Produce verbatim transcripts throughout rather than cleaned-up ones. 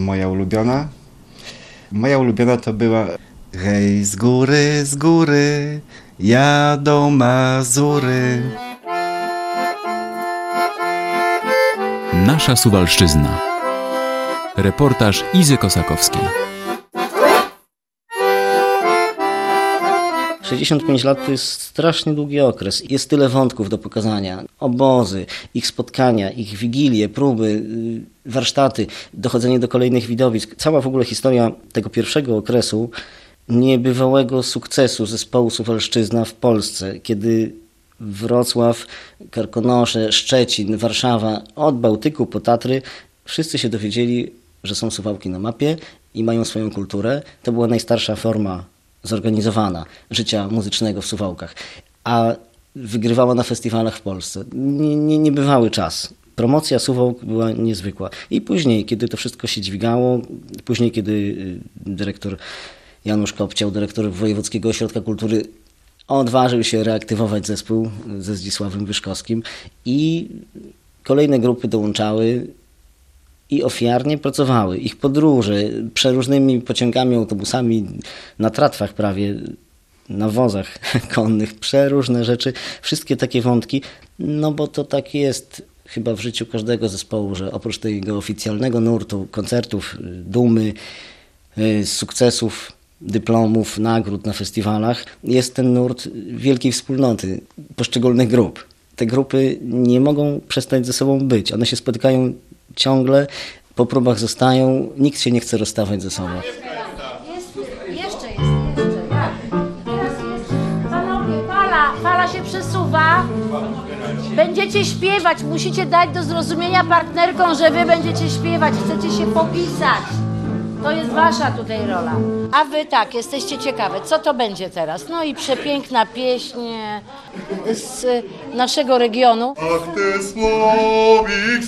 moja ulubiona. Moja ulubiona to była hej, z góry, z góry, jadą Mazury. Nasza Suwalszczyzna. Reportaż Izy Kosakowskiej. sześćdziesiąt pięć lat to jest strasznie długi okres. Jest tyle wątków do pokazania. Obozy, ich spotkania, ich wigilie, próby, warsztaty, dochodzenie do kolejnych widowisk. Cała w ogóle historia tego pierwszego okresu niebywałego sukcesu zespołu Suwalszczyzna w Polsce, kiedy Wrocław, Karkonosze, Szczecin, Warszawa, od Bałtyku po Tatry, wszyscy się dowiedzieli, że są Suwałki na mapie i mają swoją kulturę. To była najstarsza forma zorganizowana życia muzycznego w Suwałkach, a wygrywała na festiwalach w Polsce. Nie, nie, niebywały czas. Promocja Suwałk była niezwykła. I później, kiedy to wszystko się dźwigało, później, kiedy dyrektor Janusz Kopciał, dyrektor Wojewódzkiego Ośrodka Kultury, odważył się reaktywować zespół ze Zdzisławem Wyszkowskim i kolejne grupy dołączały i ofiarnie pracowały. Ich podróże przeróżnymi pociągami, autobusami, na tratwach prawie, na wozach konnych, przeróżne rzeczy, wszystkie takie wątki, no bo to tak jest chyba w życiu każdego zespołu, że oprócz tego oficjalnego nurtu, koncertów, dumy, sukcesów, dyplomów, nagród na festiwalach, jest ten nurt wielkiej wspólnoty poszczególnych grup. Te grupy nie mogą przestać ze sobą być. One się spotykają ciągle, po próbach zostają, nikt się nie chce rozstawać ze sobą. Jest, jeszcze jest, jeszcze, tak. Teraz jest, panowie, fala, fala się przesuwa. Będziecie śpiewać, musicie dać do zrozumienia partnerkom, że wy będziecie śpiewać, chcecie się popisać. To jest wasza tutaj rola. A wy tak, jesteście ciekawe, co to będzie teraz? No i przepiękna pieśń z naszego regionu. Ach ty słowik,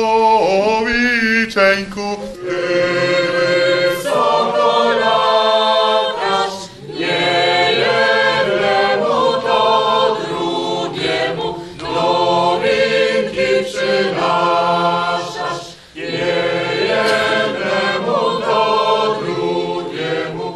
słowiczeńku, ty wysoko latasz, nie jednemu to drugiemu nowinki przynaszasz, nie jednemu to drugiemu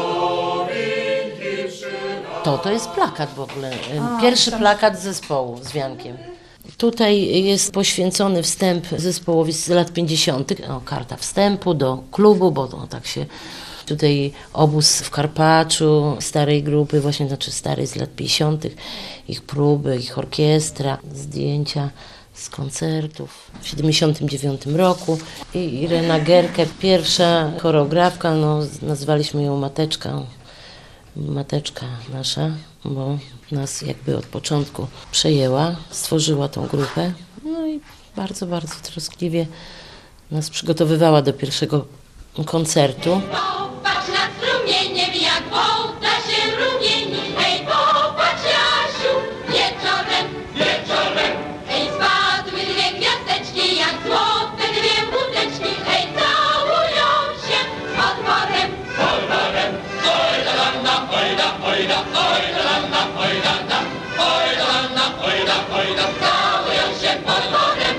nowinki przynaszasz. To, to jest plakat w ogóle, pierwszy plakat zespołu z Wiankiem. Tutaj jest poświęcony wstęp zespołowi z lat pięćdziesiątych. O, karta wstępu do klubu, bo to tak się tutaj obóz w Karpaczu starej grupy, właśnie znaczy starej z lat pięćdziesiątych, ich próby, ich orkiestra, zdjęcia z koncertów w siedemdziesiątym dziewiątym roku. I Irena Gerke, pierwsza choreografka, no, nazwaliśmy ją Mateczką. Mateczka nasza, bo nas jakby od początku przejęła, stworzyła tą grupę, no i bardzo, bardzo troskliwie nas przygotowywała do pierwszego koncertu. Popatrz nad strumieniem, jak woda się rumieni, hej, popatrz, Jasiu, wieczorem, wieczorem, hej, spadły dwie gwiazdeczki, jak złote dwie wódeczki, hej, całują się z potworem, z potworem. Oj da landa, oj da, oj da, oj da landa, oj da da, oj da landa, oj da, oj da, całują się potworem.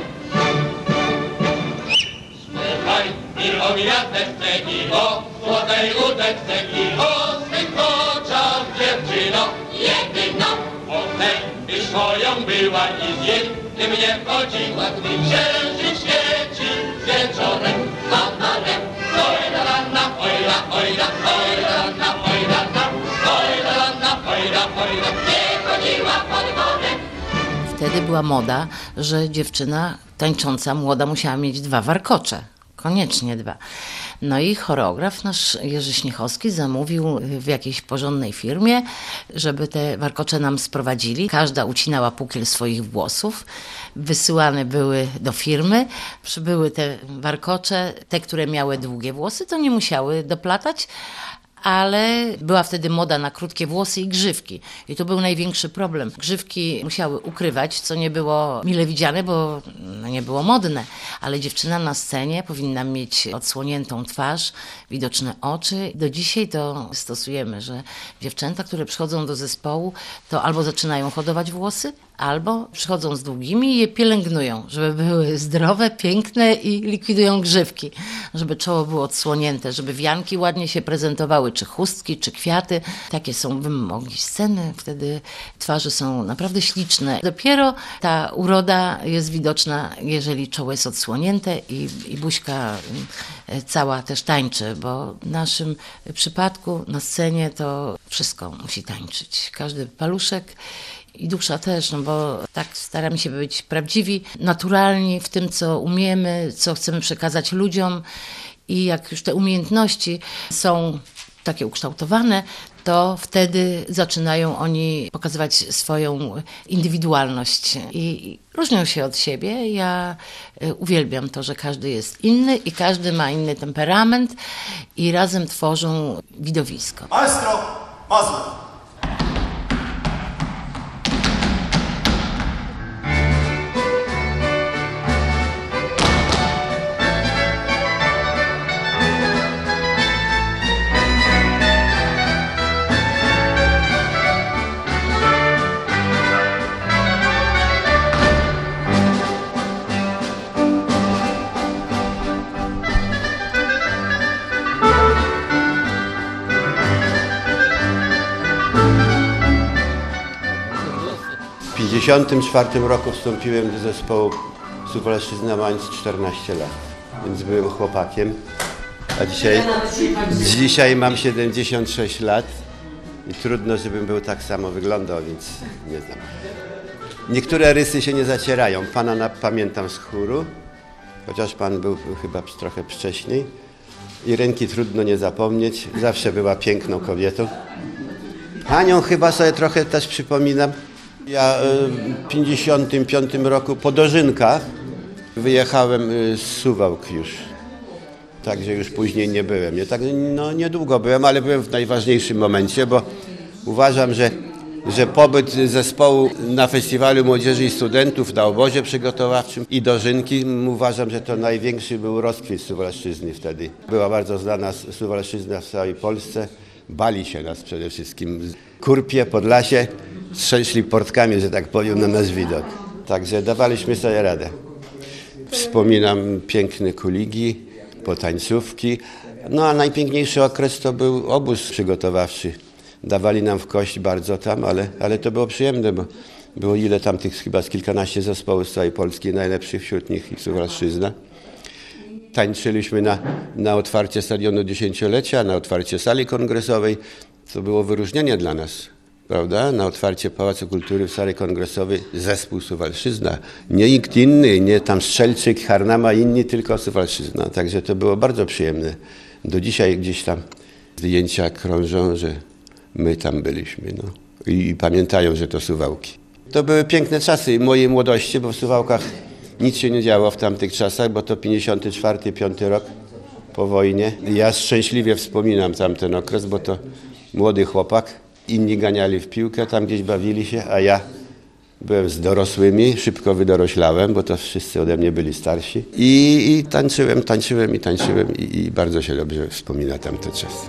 Śpiewaj i o gwiazdeczce, i o złotej łódeczce, i o swych oczach, dziewczyno, jedyno. O tej, byś moją była i z jednym nie chodziła, gdy księżyc świeci wieczorem, potworem. Oj da landa, oj da, oj da, oj da landa, oj da da, oj da landa, oj da, oj da, nie chodziła pod worem. Wtedy była moda, że dziewczyna tańcząca młoda musiała mieć dwa warkocze. Koniecznie dwa. No i choreograf nasz Jerzy Śniechowski zamówił w jakiejś porządnej firmie, żeby te warkocze nam sprowadzili. Każda ucinała pukiel swoich włosów. Wysyłane były do firmy. Przybyły te warkocze, te, które miały długie włosy, to nie musiały doplatać, ale była wtedy moda na krótkie włosy i grzywki. I to był największy problem. Grzywki musiały ukrywać, co nie było mile widziane, bo no, nie było modne. Ale dziewczyna na scenie powinna mieć odsłoniętą twarz, widoczne oczy. Do dzisiaj to stosujemy, że dziewczęta, które przychodzą do zespołu, to albo zaczynają hodować włosy, albo przychodzą z długimi i je pielęgnują, żeby były zdrowe, piękne i likwidują grzywki, żeby czoło było odsłonięte, żeby wianki ładnie się prezentowały, czy chustki, czy kwiaty. Takie są wymogi sceny, wtedy twarze są naprawdę śliczne. Dopiero ta uroda jest widoczna, jeżeli czoło jest odsłonięte i, i buźka cała też tańczy, bo w naszym przypadku na scenie to wszystko musi tańczyć. Każdy paluszek i dusza też, no bo tak staramy się być prawdziwi, naturalni w tym, co umiemy, co chcemy przekazać ludziom i jak już te umiejętności są takie ukształtowane, to wtedy zaczynają oni pokazywać swoją indywidualność i różnią się od siebie. Ja uwielbiam to, że każdy jest inny i każdy ma inny temperament i razem tworzą widowisko. Maestro, Mazur. W tysiąc dziewięćset pięćdziesiątym czwartym roku wstąpiłem do zespołu Suwalszczyzna, mając czternaście lat, więc byłem chłopakiem, a dzisiaj, dzisiaj mam siedemdziesiąt sześć lat i trudno, żebym był tak samo wyglądał, więc nie znam. Niektóre rysy się nie zacierają. Pana na, pamiętam z chóru, chociaż pan był chyba trochę wcześniej i ręki trudno nie zapomnieć, zawsze była piękną kobietą. Panią chyba sobie trochę też przypominam. Ja w pięćdziesiątym piątym roku po dożynkach wyjechałem z Suwałk już, także już później nie byłem. Nie, tak, no, niedługo byłem, ale byłem w najważniejszym momencie, bo uważam, że, że pobyt zespołu na Festiwalu Młodzieży i Studentów, na obozie przygotowawczym i dożynki, uważam, że to największy był rozkwit Suwalszczyzny wtedy. Była bardzo znana Suwalszczyzna w całej Polsce. Bali się nas przede wszystkim. Kurpie, Podlasie strzęśli portkami, że tak powiem, na nasz widok. Także dawaliśmy sobie radę. Wspominam piękne kuligi, potańcówki. No a najpiękniejszy okres to był obóz przygotowawczy. Dawali nam w kość bardzo tam, ale, ale to było przyjemne, bo było ile tam tych chyba z kilkanaście zespołów z całej Polski, najlepszych wśród nich i Suwalszczyzna. Tańczyliśmy na, na otwarcie stadionu dziesięciolecia, na otwarcie sali kongresowej. To było wyróżnienie dla nas, prawda? Na otwarcie Pałacu Kultury w sali kongresowej zespół Suwalszczyzna. Nie nikt inny, nie tam Strzelczyk, Harnama, inni, tylko Suwalszczyzna. Także to było bardzo przyjemne. Do dzisiaj gdzieś tam zdjęcia krążą, że my tam byliśmy. No. I, i pamiętają, że to Suwałki. To były piękne czasy mojej młodości, bo w Suwałkach nic się nie działo w tamtych czasach, bo to pięćdziesiąty czwarty, piąty rok po wojnie. Ja szczęśliwie wspominam tamten okres, bo to młody chłopak, inni ganiali w piłkę, tam gdzieś bawili się, a ja byłem z dorosłymi, szybko wydoroślałem, bo to wszyscy ode mnie byli starsi. I, i tańczyłem, tańczyłem i tańczyłem i, i bardzo się dobrze wspomina tamte czasy.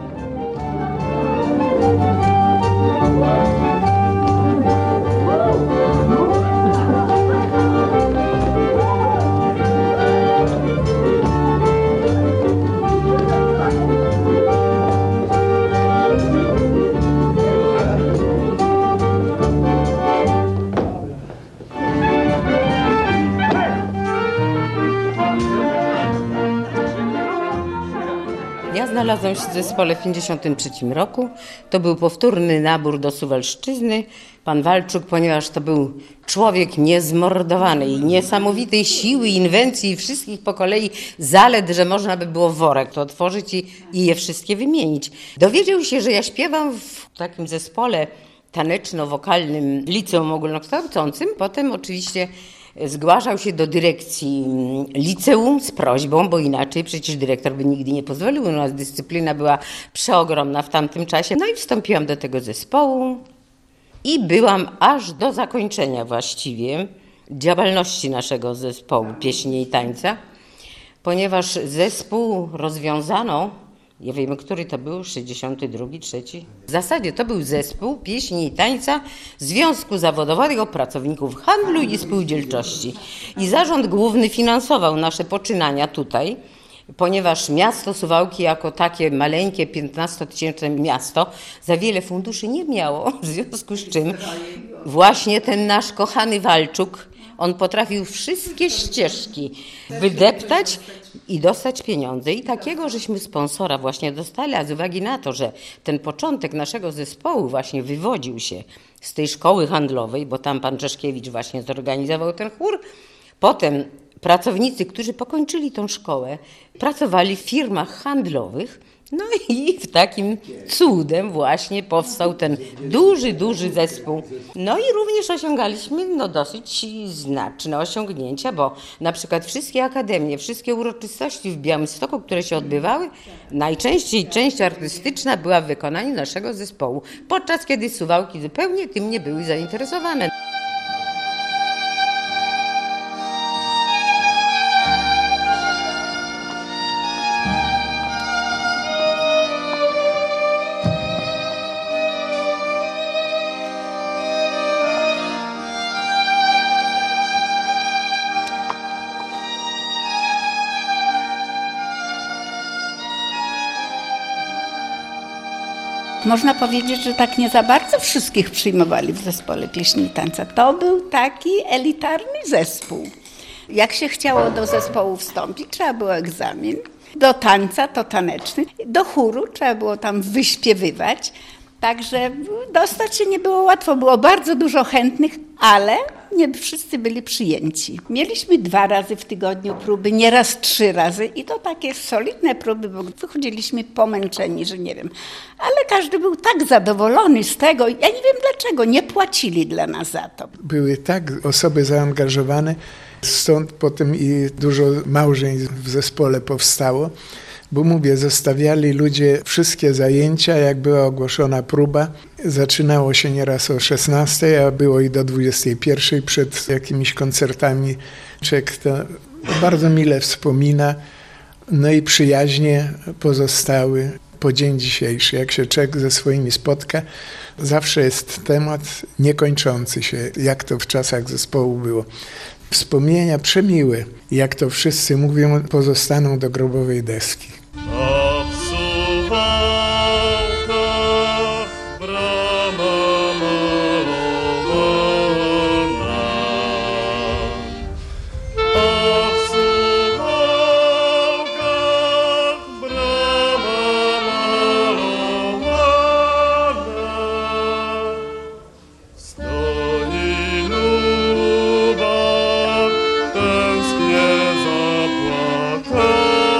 Znalazłam się w zespole w pięćdziesiątym trzecim roku. To był powtórny nabór do Suwalszczyzny. Pan Walczuk, ponieważ to był człowiek niezmordowany i niesamowitej siły, inwencji i wszystkich po kolei zalet, że można by było worek to otworzyć i, i je wszystkie wymienić. Dowiedział się, że ja śpiewam w takim zespole taneczno-wokalnym liceum ogólnokształcącym. Potem oczywiście zgłaszał się do dyrekcji liceum z prośbą, bo inaczej przecież dyrektor by nigdy nie pozwolił. U nas dyscyplina była przeogromna w tamtym czasie. No i wstąpiłam do tego zespołu i byłam aż do zakończenia właściwie działalności naszego zespołu pieśni i tańca, ponieważ zespół rozwiązano Ja wiem, który to był, sześćdziesiąty drugi, trzeci. W zasadzie to był zespół pieśni i tańca Związku Zawodowego Pracowników Handlu i Spółdzielczości. I zarząd główny finansował nasze poczynania tutaj, ponieważ miasto Suwałki jako takie maleńkie, piętnastotysięczne miasto za wiele funduszy nie miało, w związku z czym właśnie ten nasz kochany Walczuk, on potrafił wszystkie ścieżki wydeptać i dostać pieniądze. I takiego żeśmy sponsora właśnie dostali, a z uwagi na to, że ten początek naszego zespołu właśnie wywodził się z tej szkoły handlowej, bo tam pan Czeszkiewicz właśnie zorganizował ten chór, potem pracownicy, którzy pokończyli tą szkołę, pracowali w firmach handlowych, no i w takim cudem właśnie powstał ten duży, duży zespół. No i również osiągaliśmy no, dosyć znaczne osiągnięcia, bo na przykład wszystkie akademie, wszystkie uroczystości w Białymstoku, które się odbywały, najczęściej część artystyczna była w wykonaniu naszego zespołu, podczas kiedy Suwałki zupełnie tym nie były zainteresowane. Można powiedzieć, że tak nie za bardzo wszystkich przyjmowali w zespole pieśni i tańca. To był taki elitarny zespół. Jak się chciało do zespołu wstąpić, trzeba było egzamin. Do tańca to taneczny, do chóru trzeba było tam wyśpiewywać. Także dostać się nie było łatwo, było bardzo dużo chętnych, ale nie wszyscy byli przyjęci. Mieliśmy dwa razy w tygodniu próby, nieraz trzy razy i to takie solidne próby, bo wychodziliśmy pomęczeni, że nie wiem. Ale każdy był tak zadowolony z tego, ja nie wiem dlaczego, nie płacili dla nas za to. Były tak osoby zaangażowane, stąd potem i dużo małżeństw w zespole powstało. Bo mówię, zostawiali ludzie wszystkie zajęcia, jak była ogłoszona próba. Zaczynało się nieraz o szesnastej, a było i do dwudziestej pierwszej przed jakimiś koncertami. Człowiek to bardzo mile wspomina, no i przyjaźnie pozostały po dzień dzisiejszy. Jak się człowiek ze swoimi spotka, zawsze jest temat niekończący się, jak to w czasach zespołu było. Wspomnienia przemiłe, jak to wszyscy mówią, pozostaną do grobowej deski. A w Suwałkach brama malowana, a w Suwałkach brama malowana, stoi luba, tęsknie zapłakana.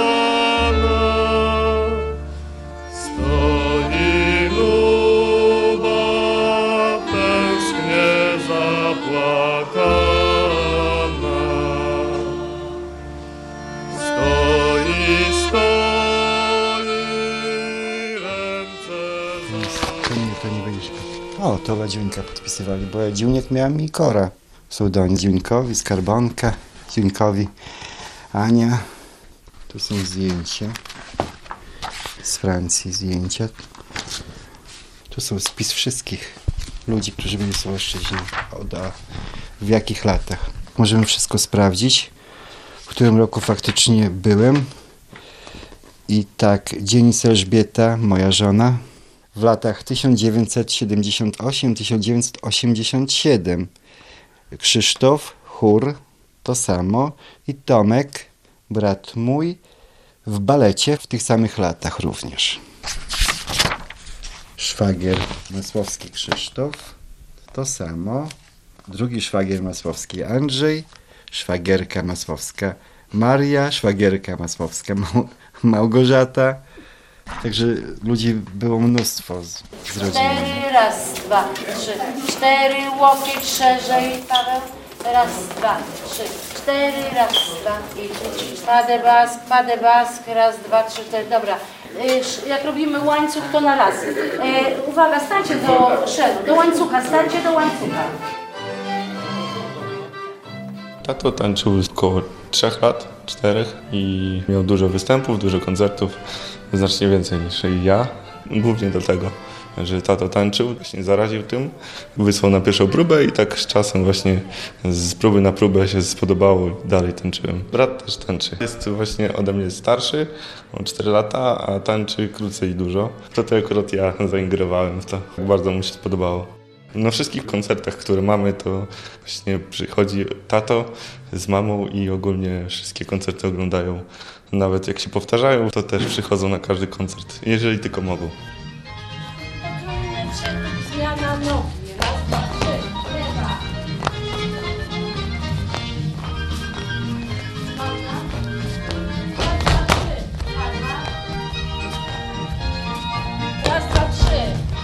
O, to Ładziuńka podpisywali, bo Ładziuniek miałem i Kora. Pseudonim Dziuńkowi, Skarbonka, Dziuńkowi, Ania. Tu są zdjęcia. Z Francji zdjęcia. Tu są spis wszystkich ludzi, którzy byli w Suwałszczyźnie. Od a w jakich latach. Możemy wszystko sprawdzić, w którym roku faktycznie byłem. I tak, Dzienic Elżbieta, moja żona, w latach tysiąc dziewięćset siedemdziesiąt osiem do tysiąc dziewięćset osiemdziesiąt siedem. Krzysztof, chór, to samo. I Tomek, brat mój, w balecie w tych samych latach również. Szwagier Masłowski Krzysztof, to samo. Drugi szwagier Masłowski Andrzej, szwagierka Masłowska Maria, szwagierka Masłowska Mał- Małgorzata. Także ludzi było mnóstwo z, z rodziny. Cztery, raz, dwa, trzy, cztery, łokieć szerzej, Paweł, raz, dwa, trzy, cztery, raz, dwa i trzy, padebask, padebask, raz, dwa, trzy, cztery, dobra. Jak robimy łańcuch, to na raz. Uwaga, stańcie do szeru, do łańcucha, stańcie do łańcucha. Tato tańczył około trzech lat, czterech i miał dużo występów, dużo koncertów, znacznie więcej niż ja. Głównie dlatego, że tato tańczył, właśnie zaraził tym, wysłał na pierwszą próbę i tak z czasem właśnie z próby na próbę się spodobało i dalej tańczyłem. Brat też tańczy. Jest właśnie ode mnie starszy, on cztery lata, a tańczy krócej i dużo. To to akurat ja zaingerowałem w to, bardzo mu się spodobało. Na wszystkich koncertach, które mamy, to właśnie przychodzi tato z mamą i ogólnie wszystkie koncerty oglądają. Nawet jak się powtarzają, to też przychodzą na każdy koncert, jeżeli tylko mogą. Zmiana nogi. Raz, dwa, trzy. Lewa. Raz, dwa, trzy.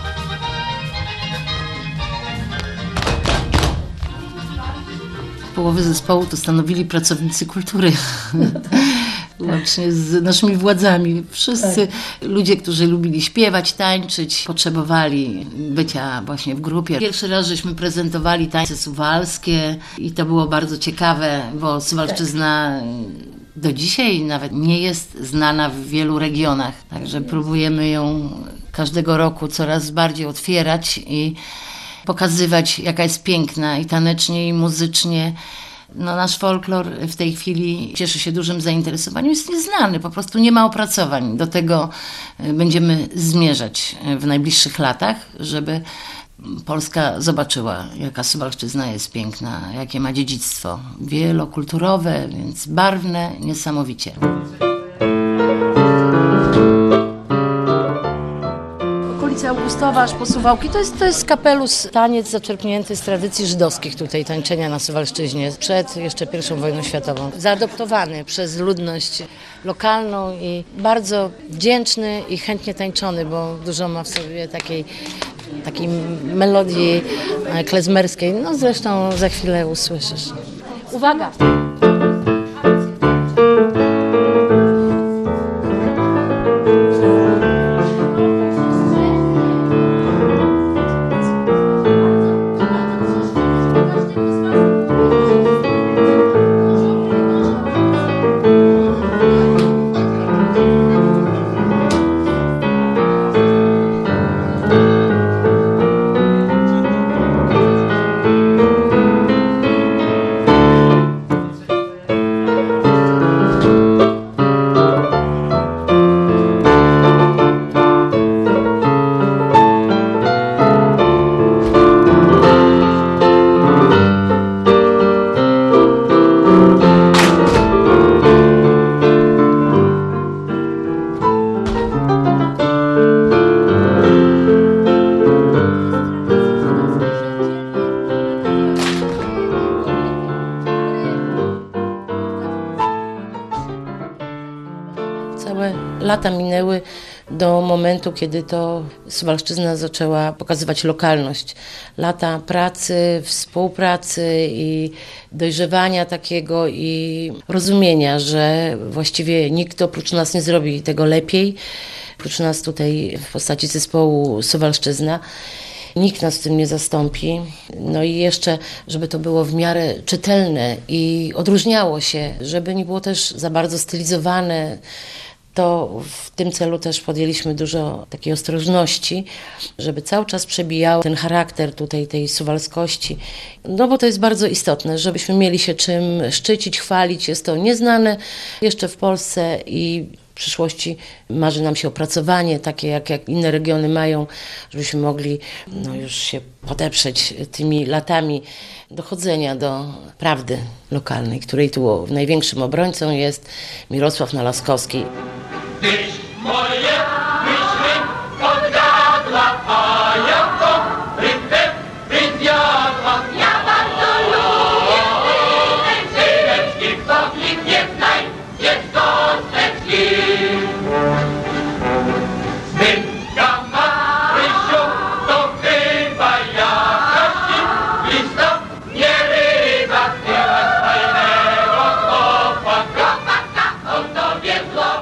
Połowę zespołu to stanowili pracownicy kultury. Łącznie z naszymi władzami. Wszyscy ludzie, którzy lubili śpiewać, tańczyć, potrzebowali bycia właśnie w grupie. Pierwszy raz żeśmy prezentowali tańce suwalskie i to było bardzo ciekawe, bo Suwalszczyzna do dzisiaj nawet nie jest znana w wielu regionach. Także próbujemy ją każdego roku coraz bardziej otwierać i pokazywać, jaka jest piękna i tanecznie, i muzycznie. No, nasz folklor w tej chwili cieszy się dużym zainteresowaniem, jest nieznany, po prostu nie ma opracowań. Do tego będziemy zmierzać w najbliższych latach, żeby Polska zobaczyła, jaka Suwalszczyzna jest piękna, jakie ma dziedzictwo wielokulturowe, więc barwne, niesamowicie. Augustowa aż po Suwałki, to jest, to jest kapelus, taniec zaczerpnięty z tradycji żydowskich tutaj tańczenia na Suwalszczyźnie przed jeszcze pierwszą wojną światową. Zaadoptowany przez ludność lokalną i bardzo wdzięczny i chętnie tańczony, bo dużo ma w sobie takiej, takiej melodii klezmerskiej. No zresztą za chwilę usłyszysz. Uwaga! Lata minęły do momentu, kiedy to Suwalszczyzna zaczęła pokazywać lokalność. Lata pracy, współpracy i dojrzewania takiego i rozumienia, że właściwie nikt oprócz nas nie zrobi tego lepiej. Oprócz nas tutaj w postaci zespołu Suwalszczyzna. Nikt nas w tym nie zastąpi. No i jeszcze, żeby to było w miarę czytelne i odróżniało się, żeby nie było też za bardzo stylizowane, to w tym celu też podjęliśmy dużo takiej ostrożności, żeby cały czas przebijał ten charakter tutaj tej suwalskości. No bo to jest bardzo istotne, żebyśmy mieli się czym szczycić, chwalić. Jest to nieznane jeszcze w Polsce i w przyszłości marzy nam się opracowanie, takie jak, jak inne regiony mają, żebyśmy mogli no, już się podeprzeć tymi latami dochodzenia do prawdy lokalnej, której tu największym obrońcą jest Mirosław Nalaskowski. Gdyż moje myśli odgadła, a ja to rytm wyzjadła. Ja bardzo lubię syrenskich soslik, nie znaj, jest kostecki. Synka Marysiu, to chyba jakaś lista, nie ryba, ty masz fajnego chłopaka. On to wiedło.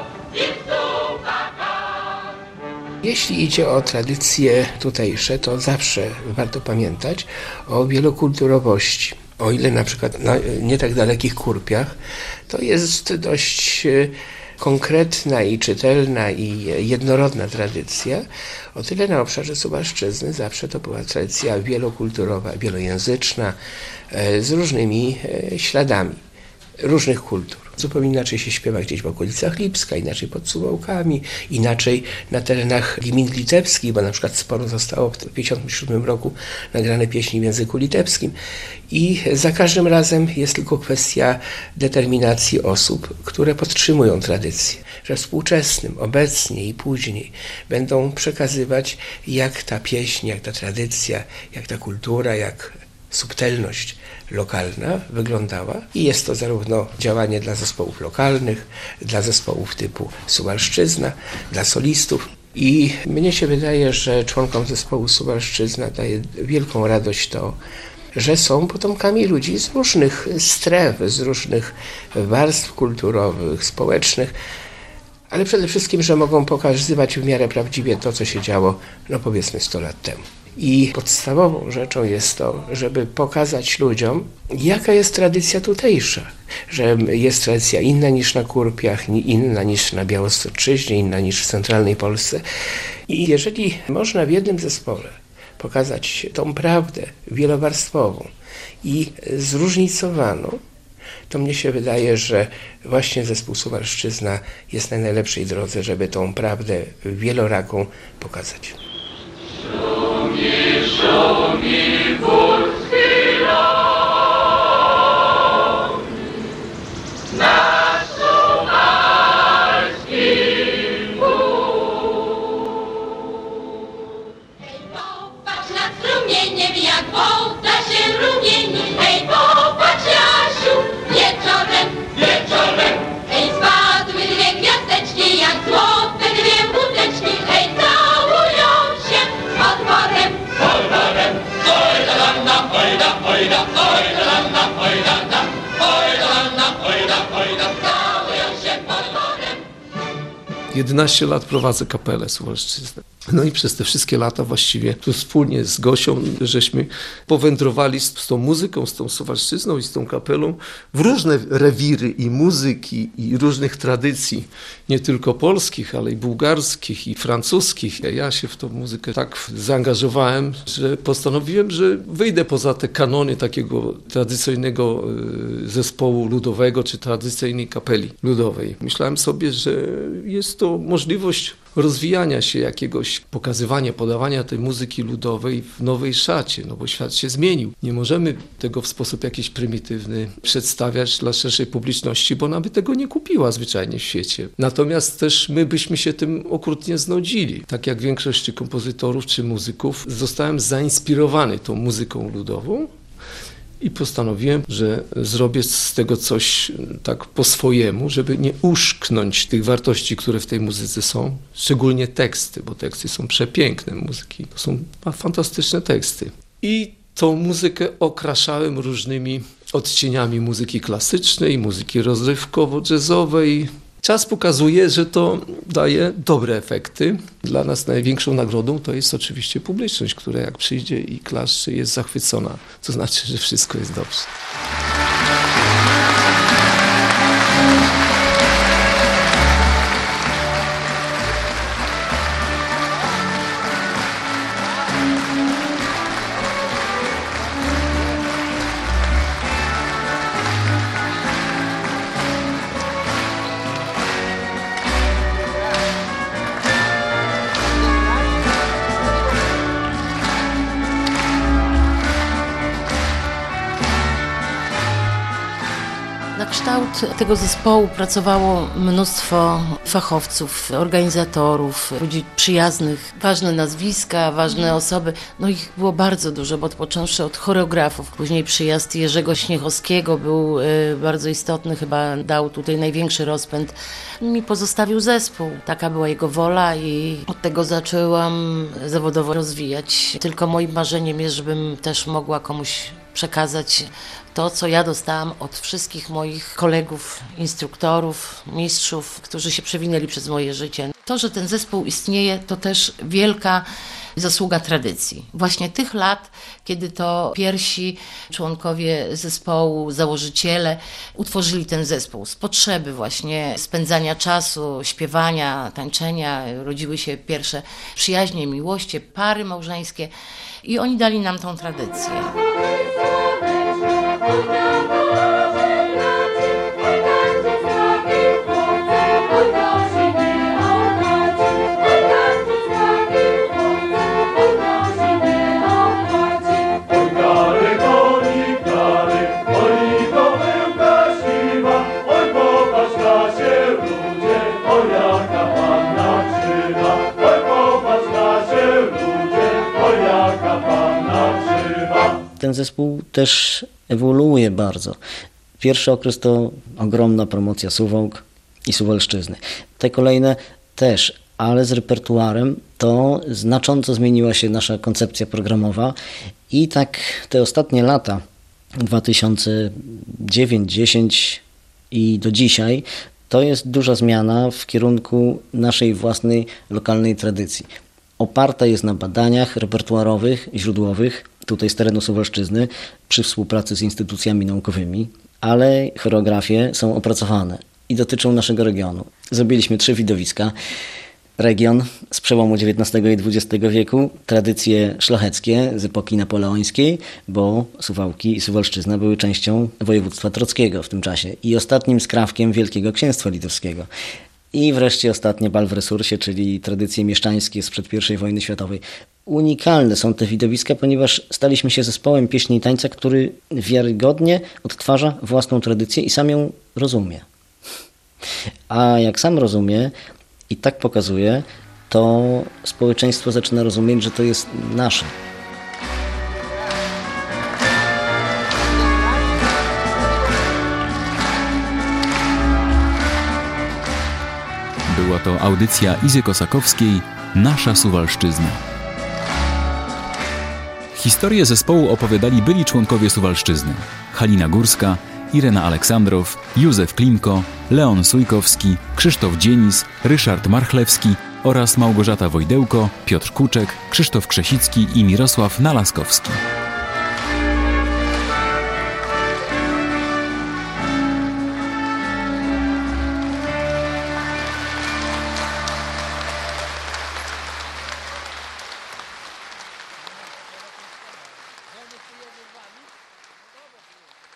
Jeśli idzie o tradycje tutejsze, to zawsze warto pamiętać o wielokulturowości. O ile na przykład na nie tak dalekich Kurpiach to jest dość konkretna i czytelna i jednorodna tradycja, o tyle na obszarze Suwalszczyzny zawsze to była tradycja wielokulturowa, wielojęzyczna, z różnymi śladami różnych kultur. Zupełnie inaczej się śpiewa gdzieś w okolicach Lipska, inaczej pod Suwałkami, inaczej na terenach gmin litewskich, bo na przykład sporo zostało w tysiąc dziewięćset pięćdziesiątym siódmym roku nagrane pieśni w języku litewskim. I za każdym razem jest tylko kwestia determinacji osób, które podtrzymują tradycję, że współczesnym, obecnie i później będą przekazywać, jak ta pieśń, jak ta tradycja, jak ta kultura, jak subtelność lokalna wyglądała i jest to zarówno działanie dla zespołów lokalnych, dla zespołów typu Suwalszczyzna, dla solistów. I mnie się wydaje, że członkom zespołu Suwalszczyzna daje wielką radość to, że są potomkami ludzi z różnych stref, z różnych warstw kulturowych, społecznych, ale przede wszystkim, że mogą pokazywać w miarę prawdziwie to, co się działo, no powiedzmy sto lat temu. I podstawową rzeczą jest to, żeby pokazać ludziom, jaka jest tradycja tutejsza, że jest tradycja inna niż na Kurpiach, inna niż na Białostoczyźnie, inna niż w centralnej Polsce. I jeżeli można w jednym zespole pokazać tą prawdę wielowarstwową i zróżnicowaną, to mnie się wydaje, że właśnie zespół Suwalszczyzna jest na najlepszej drodze, żeby tą prawdę wieloraką pokazać. Szumi, szumi górski ląd, na suwalskim Bóg. Hej, popatrz nad strumieniem, jak woda się rumieni. Hej, popatrz, Jasiu, wieczorem, wieczorem. Hej, spadły dwie gwiazdeczki, jak złote dwie wódeczki. Hej, całują się z odworem, z odworem. Oj da lanna, oj da, oj da, oj da lanna, oj da da. Oj da lanna, oj da, oj da, całują się pod worem. jedenaście lat prowadzę kapelę Suwalszczyzny. No i przez te wszystkie lata właściwie tu wspólnie z Gosią żeśmy powędrowali z, z tą muzyką, z tą Suwalszczyzną i z tą kapelą w różne rewiry i muzyki i różnych tradycji, nie tylko polskich, ale i bułgarskich i francuskich. Ja się w tą muzykę tak zaangażowałem, że postanowiłem, że wyjdę poza te kanony takiego tradycyjnego zespołu ludowego czy tradycyjnej kapeli ludowej. Myślałem sobie, że jest to możliwość rozwijania się jakiegoś, pokazywania, podawania tej muzyki ludowej w nowej szacie, no bo świat się zmienił. Nie możemy tego w sposób jakiś prymitywny przedstawiać dla szerszej publiczności, bo ona by tego nie kupiła zwyczajnie w świecie. Natomiast też my byśmy się tym okrutnie znudzili. Tak jak większość kompozytorów czy muzyków, zostałem zainspirowany tą muzyką ludową i postanowiłem, że zrobię z tego coś tak po swojemu, żeby nie uszknąć tych wartości, które w tej muzyce są, szczególnie teksty, bo teksty są przepiękne muzyki, to są fantastyczne teksty. I tą muzykę okraszałem różnymi odcieniami muzyki klasycznej, muzyki rozrywkowo-jazzowej. Czas pokazuje, że to daje dobre efekty. Dla nas największą nagrodą to jest oczywiście publiczność, która jak przyjdzie i klaszcze, jest zachwycona. To znaczy, że wszystko jest dobrze. Na kształt tego zespołu pracowało mnóstwo fachowców, organizatorów, ludzi przyjaznych, ważne nazwiska, ważne osoby. No ich było bardzo dużo, bo począwszy od choreografów. Później przyjazd Jerzego Śniechowskiego był y, bardzo istotny, chyba dał tutaj największy rozpęd. Mi pozostawił zespół. Taka była jego wola i od tego zaczęłam zawodowo rozwijać. Tylko moim marzeniem jest, żebym też mogła komuś przekazać to, co ja dostałam od wszystkich moich kolegów, instruktorów, mistrzów, którzy się przewinęli przez moje życie. To, że ten zespół istnieje, to też wielka zasługa tradycji. Właśnie tych lat, kiedy to pierwsi członkowie zespołu, założyciele utworzyli ten zespół z potrzeby właśnie spędzania czasu, śpiewania, tańczenia, rodziły się pierwsze przyjaźnie, miłości, pary małżeńskie i oni dali nam tą tradycję. Ten zespół też ewoluuje bardzo. Pierwszy okres to ogromna promocja Suwałk i Suwalszczyzny. Te kolejne też, ale z repertuarem to znacząco zmieniła się nasza koncepcja programowa i tak te ostatnie lata, dwa tysiące dziewiąty, dziesiąty i do dzisiaj, to jest duża zmiana w kierunku naszej własnej lokalnej tradycji. Oparta jest na badaniach repertuarowych, źródłowych, tutaj z terenu Suwalszczyzny, przy współpracy z instytucjami naukowymi, ale choreografie są opracowane i dotyczą naszego regionu. Zrobiliśmy trzy widowiska. Region z przełomu dziewiętnastego i dwudziestego wieku, tradycje szlacheckie z epoki napoleońskiej, bo Suwałki i Suwalszczyzna były częścią województwa trockiego w tym czasie i ostatnim skrawkiem Wielkiego Księstwa Litewskiego. I wreszcie ostatnie bal w resursie, czyli tradycje mieszczańskie sprzed pierwszej wojny światowej. Unikalne są te widowiska, ponieważ staliśmy się zespołem pieśni i tańca, który wiarygodnie odtwarza własną tradycję i sam ją rozumie. A jak sam rozumie i tak pokazuje, to społeczeństwo zaczyna rozumieć, że to jest nasze. Była to audycja Izy Kosakowskiej Nasza Suwalszczyzna. Historię zespołu opowiadali byli członkowie Suwalszczyzny: Halina Górska, Irena Aleksandrow, Józef Klimko, Leon Sujkowski, Krzysztof Dzienis, Ryszard Marchlewski oraz Małgorzata Wojdełko, Piotr Kuczek, Krzysztof Krzesicki i Mirosław Nalaskowski.